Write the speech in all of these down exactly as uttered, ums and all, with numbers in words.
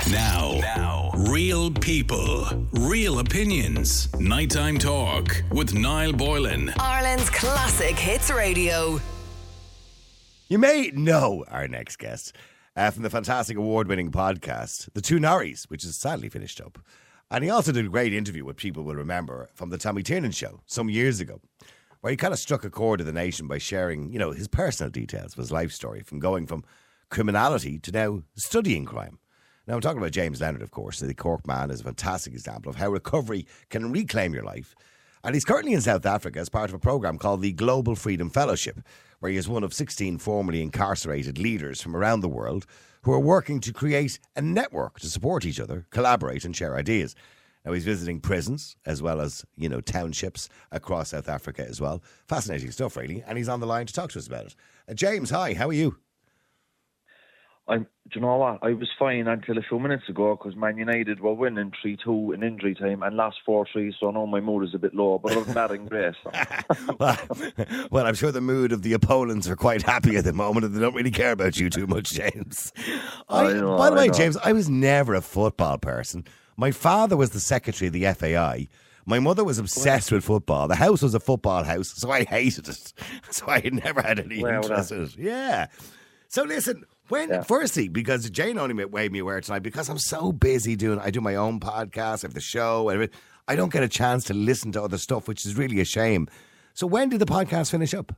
Now, now, real people, real opinions. Nighttime Talk with Niall Boylan. Ireland's classic hits radio. You may know our next guest uh, from the fantastic award-winning podcast, The Two Norries, which is sadly finished up. And he also did a great interview, which people will remember, from the Tommy Tiernan show some years ago, where he kind of struck a chord to the nation by sharing, you know, his personal details of his life story, from going from criminality to now studying crime. Now, I'm talking about James Leonard, of course. The Cork man is a fantastic example of how recovery can reclaim your life. And he's currently in South Africa as part of a programme called the Global Freedom Fellowship, where he is one of sixteen formerly incarcerated leaders from around the world who are working to create a network to support each other, collaborate and share ideas. Now, he's visiting prisons as well as, you know, townships across South Africa as well. Fascinating stuff, really. And he's on the line to talk to us about it. Uh, James, hi, how are you? I'm, do you know what? I was fine until a few minutes ago because Man United were winning three two in injury time and lost four three, so I know my mood is a bit low, but other than that, I'm great. So. well, well, I'm sure the mood of the opponents are quite happy at the moment and they don't really care about you too much, James. I, I know, by the I way, know. James, I was never a football person. My father was the secretary of the F A I. My mother was obsessed with football. The house was a football house, so I hated it. So I had never had any Well, interest that- in it. Yeah. So listen, when Yeah. firstly, because Jane only made me aware tonight, because I'm so busy doing, I do my own podcast, I have the show, and everything, I don't get a chance to listen to other stuff, which is really a shame. So when did the podcast finish up?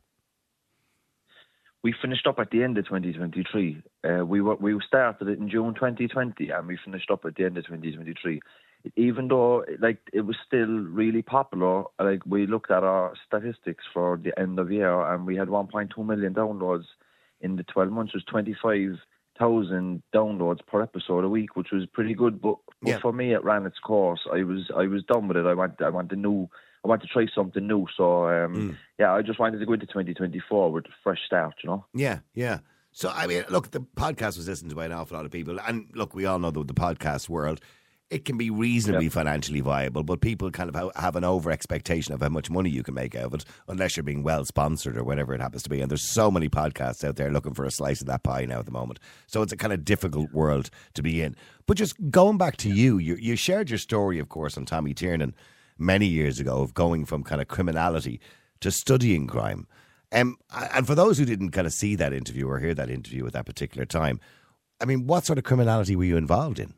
We finished up at the end of twenty twenty-three. Uh, we were, we started it in June twenty twenty and we finished up at the end of twenty twenty-three. Even though like it was still really popular, like we looked at our statistics for the end of year and we had one point two million downloads in the twelve months. It was twenty-five thousand downloads per episode a week, which was pretty good. But, but Yeah. for me, it ran its course. I was I was done with it. I want I want a new. I want to try something new. So um, Mm. yeah, I just wanted to go into twenty twenty-four with a fresh start. You know. Yeah, yeah. So, I mean, look, the podcast was listened to by an awful lot of people. And look, we all know that the podcast world, it can be reasonably Yep. financially viable, but people kind of ha- have an over expectation of how much money you can make out of it, unless you're being well sponsored or whatever it happens to be. And there's so many podcasts out there looking for a slice of that pie now at the moment. So it's a kind of difficult world to be in. But just going back to you, you, you shared your story, of course, on Tommy Tiernan many years ago of going from kind of criminality to studying crime. Um, and for those who didn't kind of see that interview or hear that interview at that particular time, I mean, what sort of criminality were you involved in?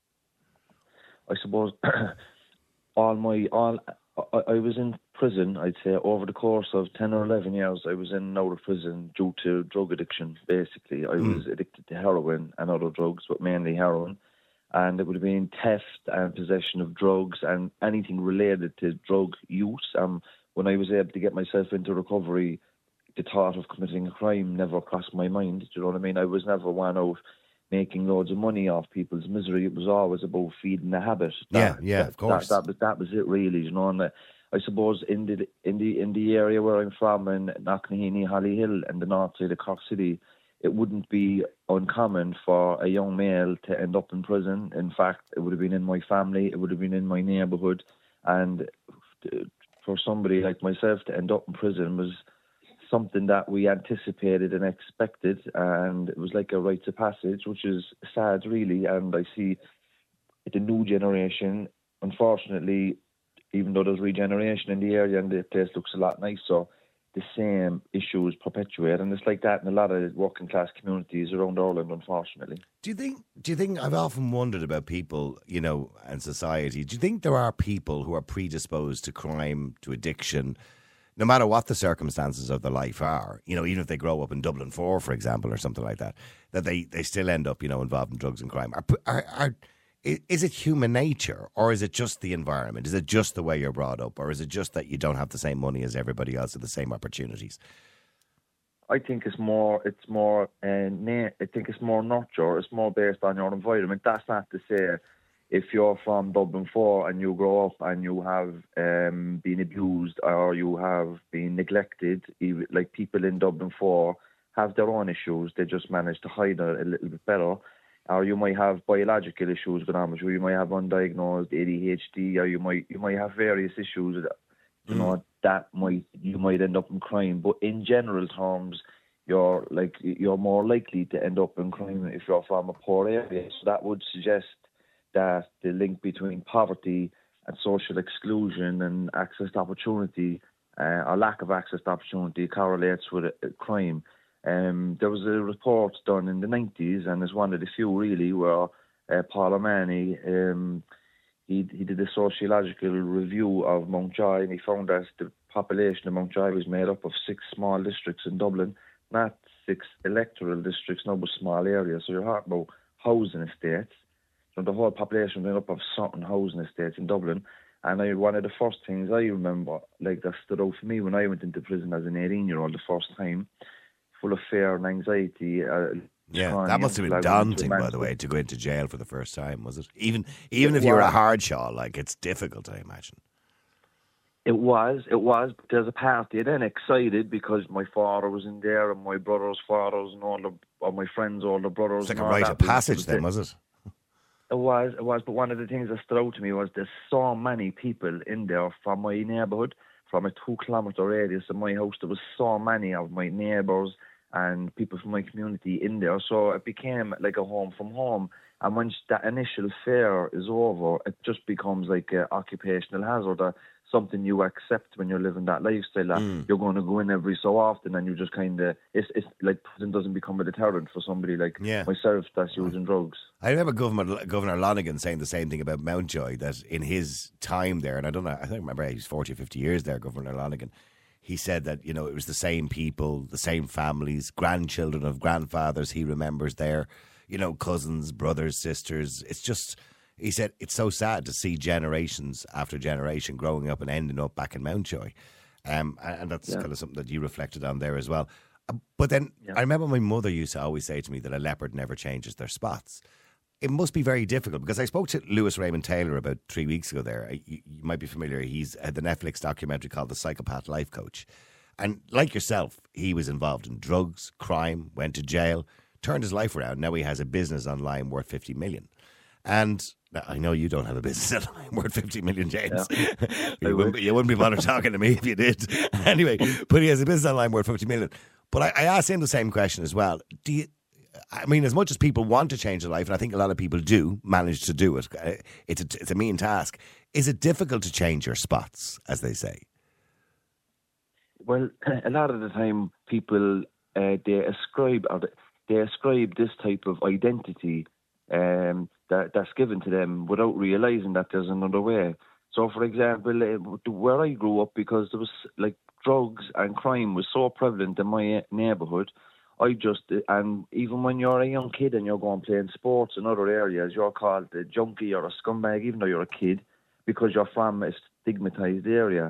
I suppose all my all I, I was in prison. I'd say over the course of ten or eleven years, I was in and out of prison due to drug addiction. Basically, I Mm. was addicted to heroin and other drugs, but mainly heroin. And it would have been theft and possession of drugs and anything related to drug use. Um, when I was able to get myself into recovery, the thought of committing a crime never crossed my mind. Do you know what I mean? I was never one out making loads of money off people's misery. It was always about feeding the habit. Yeah, That- yeah, that- of course. That, that was that was it, really. You know, and uh, I suppose in the in the in the area where I'm from, in Knocknaheeny, Hollyhill, and the north side of Cork City, it wouldn't be uncommon for a young male to end up in prison. In fact, it would have been in my family, it would have been in my neighbourhood, and for somebody like myself to end up in prison was something that we anticipated and expected, and it was like a rite of passage, which is sad, really. And I see the new generation, unfortunately, even though there's regeneration in the area and the place looks a lot nicer, the same issues perpetuate, and it's like that in a lot of working class communities around Ireland, unfortunately. Do you think, do you think, I've often wondered about people, you know, and society. Do you think there are people who are predisposed to crime, to addiction, no matter what the circumstances of their life are, you know, even if they grow up in Dublin four, for example, or something like that, that they, they still end up, you know, involved in drugs and crime? Are, are, are, is it human nature, or is it just the environment? Is it just the way you're brought up, or is it just that you don't have the same money as everybody else or the same opportunities? I think it's more, it's more, uh, na- I think it's more nurture. It's more based on your environment. That's not to say if you're from Dublin four and you grow up and you have um, been abused or you have been neglected, even, like people in Dublin four have their own issues. They just manage to hide it a little bit better. Or you might have biological issues going on with you. You might have undiagnosed A D H D, or you might you might have various issues that, you know, that might you might end up in crime. But in general terms, you're like you're more likely to end up in crime if you're from a poor area. So that would suggest that the link between poverty and social exclusion and access to opportunity, uh, or lack of access to opportunity, correlates with uh, crime. Um, there was a report done in the nineties, and it's one of the few really where uh, Paul O'Mahony, um, he, he did a sociological review of Mountjoy, and he found that the population of Mountjoy was made up of six small districts in Dublin, not six electoral districts, no, but small areas. So you're talking about housing estates. So the whole population was made up of certain housing estates in Dublin. And I, one of the first things I remember, like that stood out for me when I went into prison as an eighteen-year-old the first time, full of fear and anxiety. Uh, yeah, that must have been daunting, by the way, to go into jail for the first time, was it? Even even if you're a hard shaw, like, it's difficult, I imagine. It was, it was. But there's a party then excited because my father was in there and my brother's fathers and all the, all my friends, all the brothers. It's like a rite of passage then, was it? It was, it was. But one of the things that stood out to me was there's so many people in there from my neighbourhood, from a two kilometre radius of my house. There was so many of my neighbours and people from my community in there. So it became like a home from home. And once that initial fear is over, it just becomes like an occupational hazard, or something you accept when you're living that lifestyle. That mm. You're going to go in every so often, and you just kind of, it's, it's like prison doesn't become a deterrent for somebody like yeah. myself that's using drugs. I remember Governor, Governor Lonergan saying the same thing about Mountjoy, that in his time there, and I don't know, I don't remember, he was forty or fifty years there, Governor Lonergan. He said that, you know, it was the same people, the same families, grandchildren of grandfathers he remembers there, you know, cousins, brothers, sisters. It's just, he said, it's so sad to see generations after generation growing up and ending up back in Mountjoy. Um, and that's yeah. kind of something that you reflected on there as well. But then yeah. I remember my mother used to always say to me that a leopard never changes their spots. It must be very difficult, because I spoke to Lewis Raymond Taylor about three weeks ago there. You, you might be familiar. He's had the Netflix documentary called The Psychopath Life Coach. And like yourself, he was involved in drugs, crime, went to jail, turned his life around. Now he has a business online worth fifty million. And I know you don't have a business online worth fifty million, James. Yeah. you, wouldn't, you wouldn't be bothered talking to me if you did. Anyway, but he has a business online worth fifty million. But I, I asked him the same question as well. Do you, I mean, as much as people want to change their life, and I think a lot of people do manage to do it, it's a, it's a mean task. Is it difficult to change your spots, as they say? Well, a lot of the time, people uh, they ascribe or they ascribe this type of identity um, that that's given to them without realizing that there's another way. So, for example, uh, where I grew up, because there was like drugs and crime was so prevalent in my neighbourhood. I just, and even when you're a young kid and you're going playing sports in other areas, you're called a junkie or a scumbag, even though you're a kid, because you're from a stigmatised area.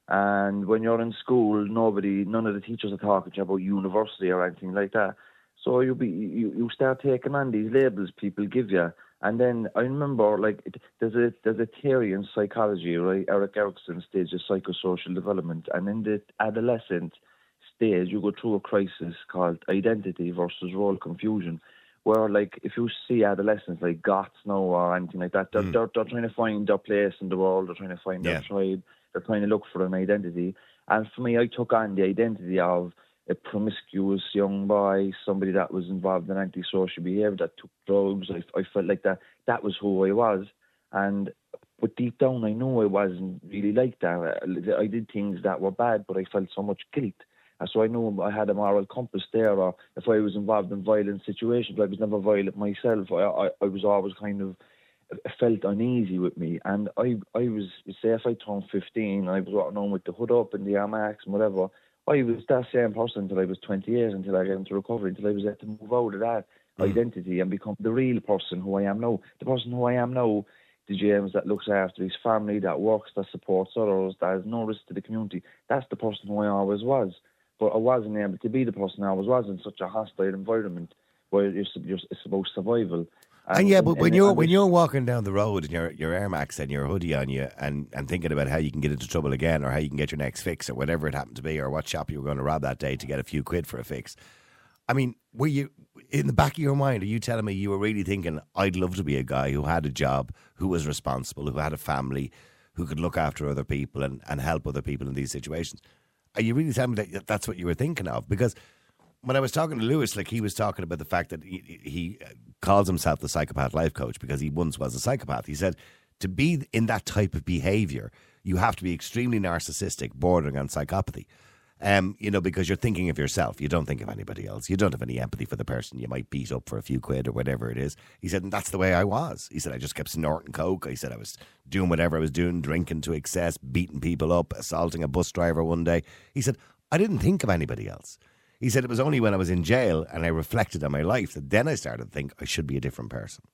And when you're in school, nobody, none of the teachers are talking to you about university or anything like that. So you be you, you start taking on these labels people give you. And then I remember, like, there's a there's a theory in psychology, right? Eric Erickson stages psychosocial development, and in the adolescent stage, you go through a crisis called identity versus role confusion, where, like, if you see adolescents like goths now or anything like that, they're, mm. they're, they're trying to find their place in the world, they're trying to find yeah. their tribe, they're trying to look for an identity. And for me, I took on the identity of a promiscuous young boy, somebody that was involved in antisocial behaviour, that took drugs. I, I felt like that that was who I was. And but deep down, I knew I wasn't really like that. I did things that were bad, but I felt so much guilt. So I knew I had a moral compass there, or if I was involved in violent situations, I was never violent myself. I, I, I was always kind of, it felt uneasy with me. And I I was, say if I turned fifteen, I was walking on with the hood up and the Air Max and whatever, I was that same person until I was twenty years, until I got into recovery, until I was able to move out of that mm. identity and become the real person who I am now. The person who I am now, the James that looks after his family, that works, that supports others, that has no risk to the community. That's the person who I always was. But I wasn't able to be the person I always was in such a hostile environment where it's, it's about survival. And, and yeah, but and, when and, you're and when you're walking down the road and your your Air Max and your hoodie on you, and, and thinking about how you can get into trouble again, or how you can get your next fix, or whatever it happened to be, or what shop you were going to rob that day to get a few quid for a fix. I mean, were you, in the back of your mind, are you telling me you were really thinking, I'd love to be a guy who had a job, who was responsible, who had a family, who could look after other people and, and help other people in these situations? Are you really telling me that that's what you were thinking of? Because when I was talking to Lewis, like he was talking about the fact that he, he calls himself the psychopath life coach because he once was a psychopath. He said to be in that type of behaviour, you have to be extremely narcissistic, bordering on psychopathy. Um, you know, because you're thinking of yourself. You don't think of anybody else. You don't have any empathy for the person you might beat up for a few quid or whatever it is. He said, and that's the way I was. He said, I just kept snorting coke. He said, I was doing whatever I was doing, drinking to excess, beating people up, assaulting a bus driver one day. He said, I didn't think of anybody else. He said, it was only when I was in jail and I reflected on my life that then I started to think I should be a different person.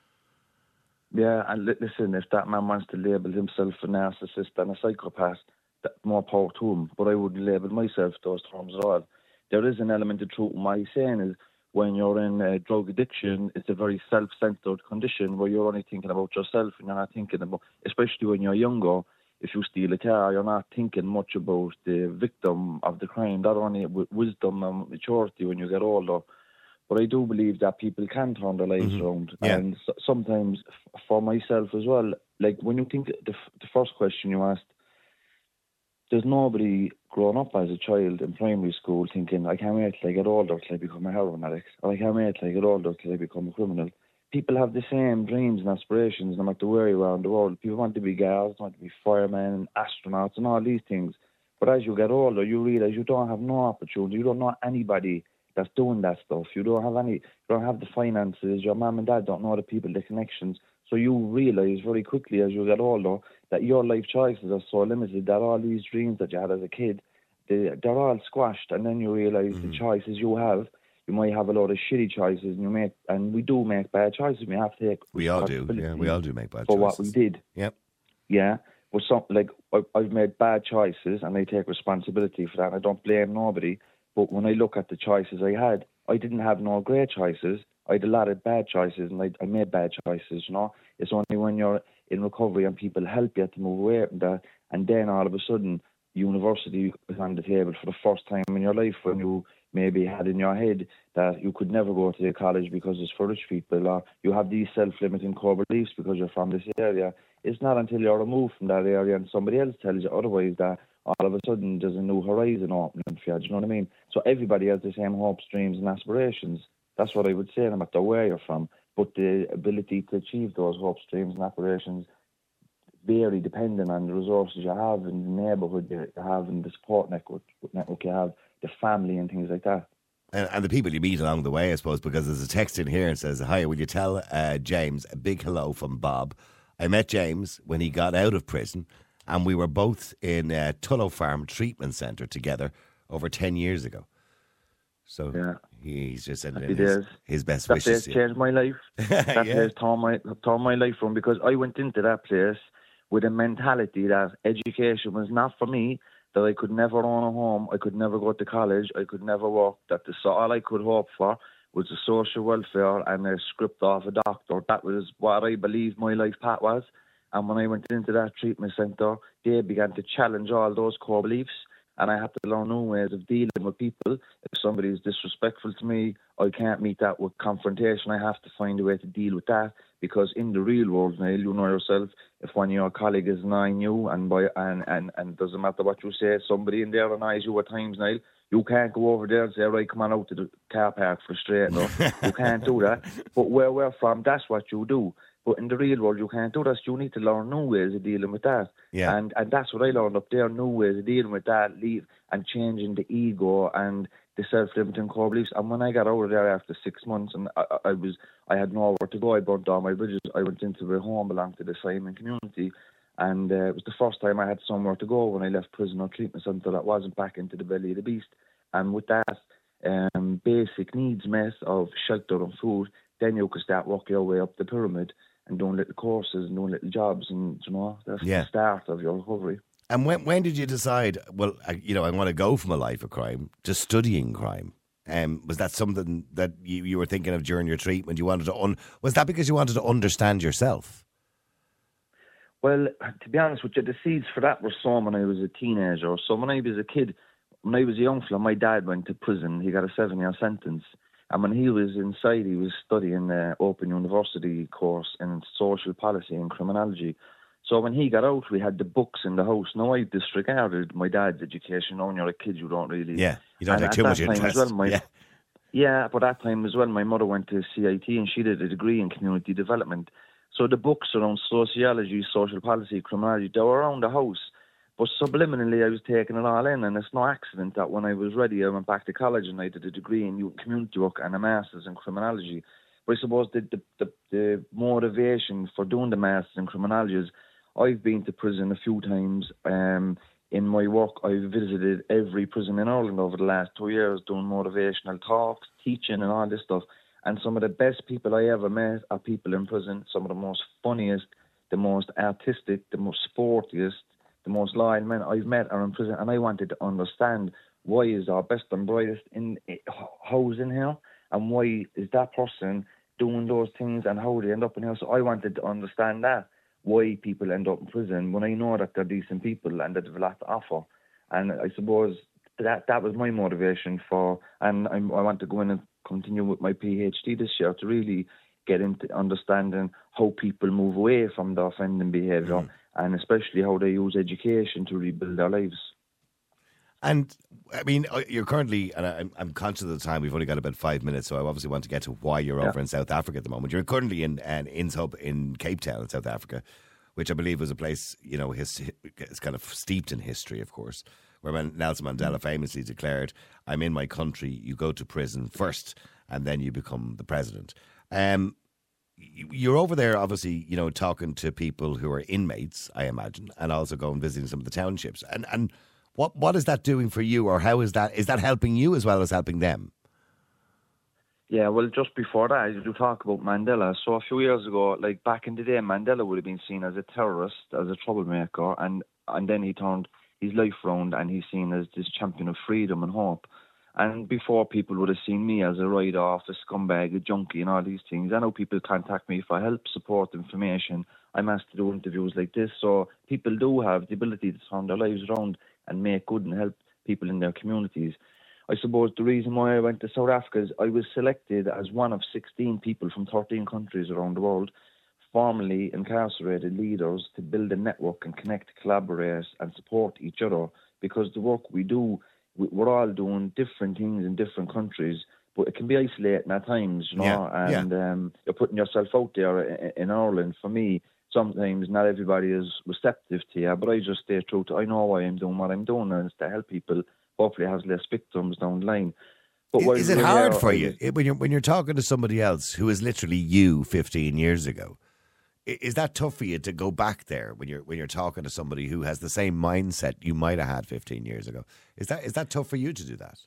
Yeah, and li- listen, if that man wants to label himself a narcissist and a psychopath, that, more power to him. But I wouldn't label myself those terms at all. There is an element of truth in what he's saying is when you're in uh, drug addiction, it's a very self-centered condition where you're only thinking about yourself and you're not thinking about, especially when you're younger, if you steal a car, you're not thinking much about the victim of the crime. That only w- wisdom and maturity when you get older. But I do believe that people can turn their lives Mm-hmm. around. Yeah. And s- sometimes, f- for myself as well, like when you think, the, f- the first question you asked, there's nobody grown up as a child in primary school thinking, I can't wait till I get older till I become a heroin addict, or I can't wait till I get older till I become a criminal. People have the same dreams and aspirations no matter where you are in the world. People want to be guards, want to be firemen, astronauts, and all these things. But as you get older, you realise you don't have no opportunity. You don't know anybody that's doing that stuff. You don't have any. You don't have the finances. Your mum and dad don't know the people, the connections. So you realise very quickly as you get older that your life choices are so limited that all these dreams that you had as a kid, they, they're all squashed. And then you realise Mm-hmm. the choices you have. You might have a lot of shitty choices, and you make, and we do make bad choices. We have to take We all do. responsibility Yeah, we all do make bad for choices. what we did. Yep. Yeah, but some like I, I've made bad choices, and I take responsibility for that. And I don't blame nobody. But when I look at the choices I had, I didn't have no great choices. I had a lot of bad choices, and I, I made bad choices. You know, it's only when you're in recovery and people help you to move away from that, and then all of a sudden, university is on the table for the first time in your life when you maybe had in your head that you could never go to a college because it's for rich people, or you have these self-limiting core beliefs because you're from this area. It's not until you're removed from that area and somebody else tells you otherwise that all of a sudden there's a new horizon opening for you. Do you know what I mean? So everybody has the same hopes, dreams and aspirations. That's what I would say, no matter where you're from. But the ability to achieve those hopes, dreams and aspirations vary depending on the resources you have and the neighbourhood you have and the support network, network you have, the family and things like that. And, and the people you meet along the way, I suppose, because there's a text in here and says, hi, will you tell uh, James a big hello from Bob? I met James when he got out of prison and we were both in uh, Tullow Farm Treatment Centre together over ten years ago. So Yeah. he's just sending Happy in his, days. his best That wishes. place to you. changed my life. That Yeah. place turned my, turned my life from, because I went into that place with a mentality that education was not for me, that I could never own a home, I could never go to college, I could never work, that the, so all I could hope for was the social welfare and a script off a doctor. That was what I believed my life path was. And when I went into that treatment centre, they began to challenge all those core beliefs. And I had to learn new ways of dealing with people. If somebody is disrespectful to me, I can't meet that with confrontation. I have to find a way to deal with that. Because in the real world, Niall, you know yourself, if one of your colleagues is annoying you, and by and, and, and doesn't matter what you say, somebody in there annoys you at times, Niall, you can't go over there and say, right, come on out to the car park for a straight up. You can't do that. But where we're from, that's what you do. But in the real world, you can't do that. So you need to learn new ways of dealing with that. Yeah. And and that's what I learned up there, new ways of dealing with that, leave and changing the ego and the self-limiting core beliefs. And when I got out of there after six months, and I, I was, I had nowhere to go. I burnt all my bridges. I went into a home belonging to the Simon community, and uh, it was the first time I had somewhere to go when I left prison or treatment centre that wasn't back into the belly of the beast. And with that um, basic needs met of shelter and food, then you could start working your way up the pyramid and doing little courses and doing little jobs, and you know that's Yeah. the start of your recovery. And when when did you decide, well, I, you know, I want to go from a life of crime to studying crime? Um, was that something that you, you were thinking of during your treatment? You wanted to un- was that because you wanted to understand yourself? Well, to be honest with you, the seeds for that were sown when I was a teenager. So when I was a kid, when I was a young fella, my dad went to prison. He got a seven-year sentence. And when he was inside, he was studying the Open University course in social policy and criminology. So when he got out, we had the books in the house. Now I disregarded my dad's education. Now when you're a kid, you don't really. Yeah, you don't and take too much interest. Well, my, yeah. yeah, but that time as well, my mother went to C I T and she did a degree in community development. So the books around sociology, social policy, criminology, they were around the house. But subliminally, I was taking it all in, and it's no accident that when I was ready, I went back to college and I did a degree in youth community work and a master's in criminology. But I suppose the, the, the, the motivation for doing the master's in criminology is I've been to prison a few times. Um, in my work, I've visited every prison in Ireland over the last two years, doing motivational talks, teaching and all this stuff. And some of the best people I ever met are people in prison, some of the most funniest, the most artistic, the most sportiest, the most loyal men I've met are in prison. And I wanted to understand, why is our best and brightest in housed in here? And why is that person doing those things and how they end up in here? So I wanted to understand that, why people end up in prison when I know that they're decent people and that they've a lot to offer. And I suppose that that was my motivation for, and I'm, I want to go in and continue with my PhD this year to really get into understanding how people move away from the offending behaviour, mm. and especially how they use education to rebuild their lives. And, I mean, you're currently, and I'm, I'm conscious of the time, we've only got about five minutes, so I obviously want to get to why you're yeah. over in South Africa at the moment. You're currently in an Inns Hub in Cape Town in South Africa, which I believe was a place, you know, his, it's kind of steeped in history, of course, where Nelson Mandela famously declared, I'm in my country, you go to prison first, and then you become the president. Um, you're over there, obviously, you know, talking to people who are inmates, I imagine, and also going visiting some of the townships. And and what what is that doing for you, or how is that is that helping you as well as helping them? Yeah, well, just before that, you talk about Mandela. So a few years ago, like back in the day, Mandela would have been seen as a terrorist, as a troublemaker, and and then he turned his life round and he's seen as this champion of freedom and hope. And before, people would have seen me as a write-off, a scumbag, a junkie and all these things. I know people contact me for help, support, information. I'm asked to do interviews like this. So people do have the ability to turn their lives around and make good and help people in their communities. I suppose the reason why I went to South Africa is I was selected as one of sixteen people from thirteen countries around the world, formerly incarcerated leaders, to build a network and connect, collaborate and support each other, because the work we do, we're all doing different things in different countries, but it can be isolating at times, you know, yeah, and yeah. Um, you're putting yourself out there in, in Ireland. For me, sometimes not everybody is receptive to you, but I just stay true to, I know why I'm doing what I'm doing, and it's to help people, hopefully have less victims down the line. But is, is it hard for you when you're, when you're talking to somebody else who is literally you fifteen years ago? Is that tough for you to go back there when you're when you're talking to somebody who has the same mindset you might have had fifteen years ago? Is that is that tough for you to do that?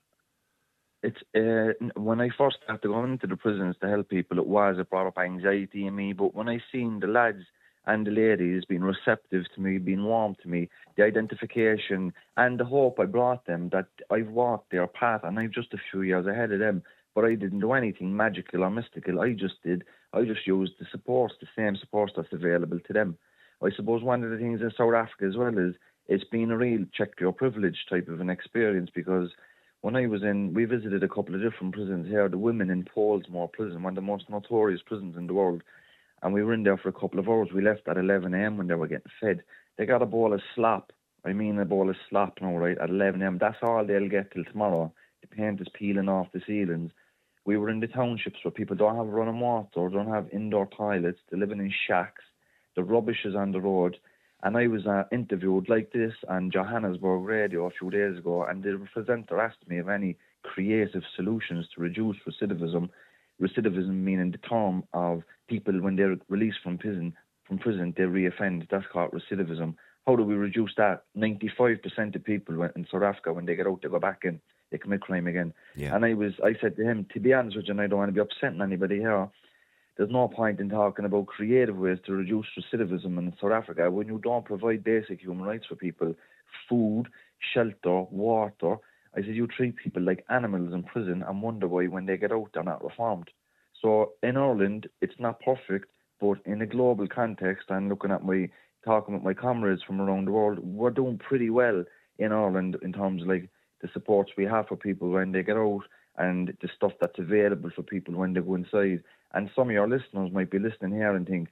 It's uh, when I first started going into the prisons to help people, it was it brought up anxiety in me. But when I seen the lads and the ladies being receptive to me, being warm to me, the identification and the hope I brought them, that I've walked their path and I'm just a few years ahead of them. But I didn't do anything magical or mystical. I just did. I just used the supports, the same supports that's available to them. I suppose one of the things in South Africa as well is it's been a real check your privilege type of an experience, because when I was in, we visited a couple of different prisons here, the women in Pollsmoor prison, one of the most notorious prisons in the world, and we were in there for a couple of hours. We left at eleven a.m. when they were getting fed. They got a bowl of slop. I mean a bowl of slop now, right, at eleven a.m. That's all they'll get till tomorrow. The paint is peeling off the ceilings. We were in the townships where people don't have running water, don't have indoor toilets, they're living in shacks, the rubbish is on the road. And I was uh, interviewed like this on Johannesburg radio a few days ago, and the presenter asked me of any creative solutions to reduce recidivism. Recidivism meaning the term of people when they're released from prison, from prison they reoffend. That's called recidivism. How do we reduce that? ninety-five percent of people in South Africa, when they get out, they go back in. They commit crime again. Yeah. And I was, I said to him, to be honest with you, and I don't want to be upsetting anybody here, there's no point in talking about creative ways to reduce recidivism in South Africa when you don't provide basic human rights for people, food, shelter, water. I said, you treat people like animals in prison and wonder why when they get out they're not reformed. So in Ireland, it's not perfect, but in a global context, and looking at my, talking with my comrades from around the world, we're doing pretty well in Ireland in terms of like the supports we have for people when they get out and the stuff that's available for people when they go inside. And some of your listeners might be listening here and think,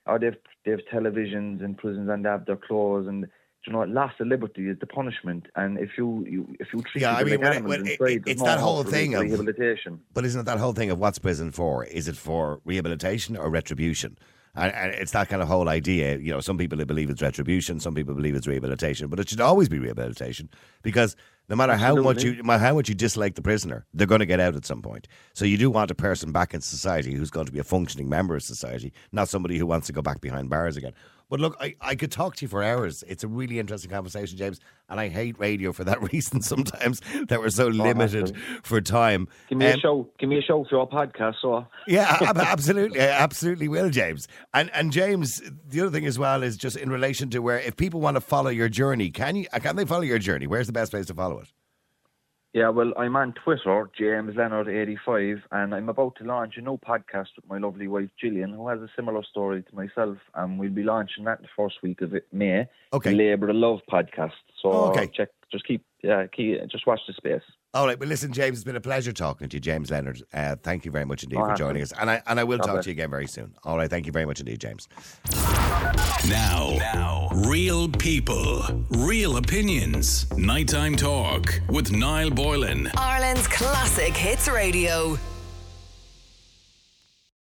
or they've they've televisions in prisons and they have their clothes, and you know, loss of liberty is the punishment. And if you, you if you treat Yeah, them I mean, like when it- animals when it- inside, it- there's it's no that hope whole for thing of- rehabilitation. But isn't it that whole thing of what's prison for? Is it for rehabilitation or retribution? And, and it's that kind of whole idea. You know, some people believe it's retribution, some people believe it's rehabilitation, but it should always be rehabilitation, because no matter how much you no matter how much you dislike the prisoner, they're going to get out at some point. So you do want a person back in society who's going to be a functioning member of society, not somebody who wants to go back behind bars again. But look, I, I could talk to you for hours. It's a really interesting conversation, James, and I hate radio for that reason sometimes, that we're so limited absolutely. for time. Give me Um, a show. Give me a show for your podcast. So Yeah, ab- absolutely, I absolutely will, James. And and James, the other thing as well is just in relation to where, if people want to follow your journey, can you can they follow your journey? Where's the best place to follow it? yeah, well, I'm on Twitter, James Leonard eighty-five, and I'm about to launch a new podcast with my lovely wife Gillian, who has a similar story to myself, and we'll be launching that the first week of it, May. Okay. The Labour of Love podcast. So Oh, okay. check, just keep, yeah, keep, just watch the space. All right, well, listen, James, it's been a pleasure talking to you, James Leonard. Uh, thank you very much indeed Oh, for happy. joining us, and I and I will God talk bless. to you again very soon. All right, thank you very much indeed, James. Now, now, real people, real opinions. Nighttime Talk with Niall Boylan. Ireland's classic hits radio.